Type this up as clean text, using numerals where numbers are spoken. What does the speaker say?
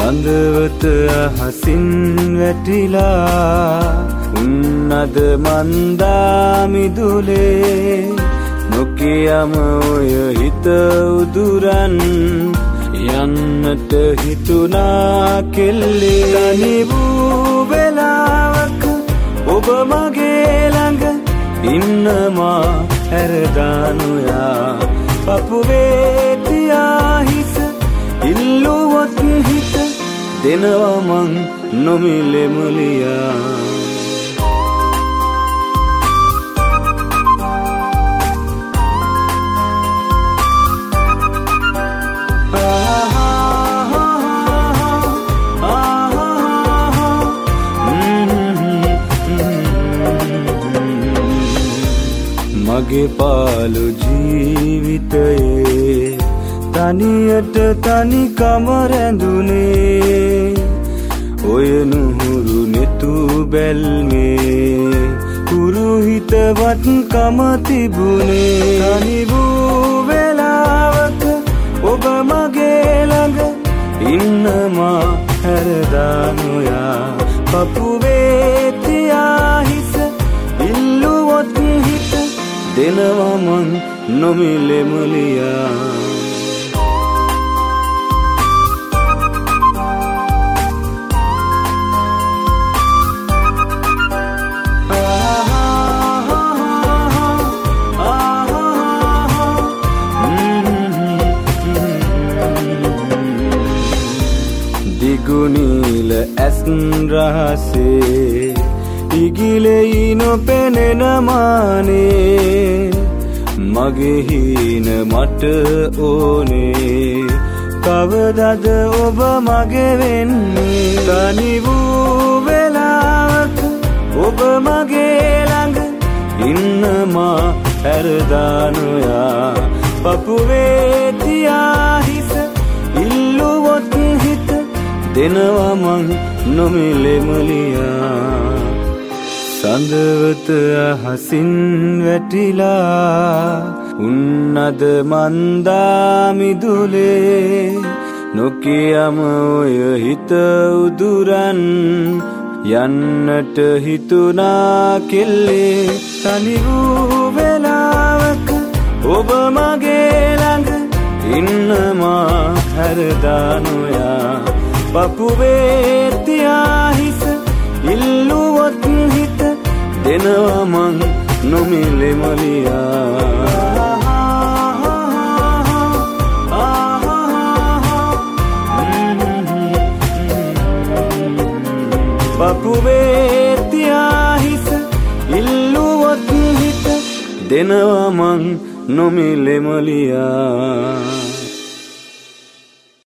සඳවත අහසින් වැටිලා උන්නද මන්දා මිදුලේ නොකියම ඔය හිත උදුරන් යන්නට හිතුනා කෙල්ලේ තනි වූ වෙලාවක ඔබ මගේ ළඟ ඉන්නවා හැරදානුයා පපුවේ තියා හිස ඉල්ලුවොත් හිත දෙනවා මං නොමිලෙමුලියා මගේ පාළු ජීවිතයේ තනියට තනිකම රැඳුනේ ඔය නුහුරු නෙතු බැල්මේ කුරු හිතවත්කම තිබුණේ තනි වූ වෙලාවක ඔබ මගේ ළඟ ඉන්නවා හැරදානුයා පපුවේ තියා හිස ඉල්ලුවොත් හිත දෙනවා මං නොමිලෙමුලියා දිගුනිල ඇස් රහසේ ඉගිලෙයි නොපෙනෙන මානේ මගේ හීන මට ඕනේ කවදද ඔබ මගේ වෙන්නේ තනි වූ වෙලාවක ඔබ මගේ ළඟ ඉන්නවා හැරදානුයා පපුවේ තියා හිස ඉල්ලුවොත් හිත දෙනවා මං නොමිලෙමුලියා සඳවත අහසින් වැටිලා උන්නද මන්දා මිදුලේ නොකියම ඔය හිත උදුරන් යන්නට හිතුනා කෙල්ලේ තනි වූ වෙලාවක ඔබ මගේ ළඟ ඉන්නවා හැරදානුයා පපුවේ තියා හිස ඉල්ලුවොත් හිත දෙනවා මං නොමිලෙමුලියා පපුවේ තියා හිස ඉල්ලුවොත් හිත දෙනවා මං නොමිලෙමුලියා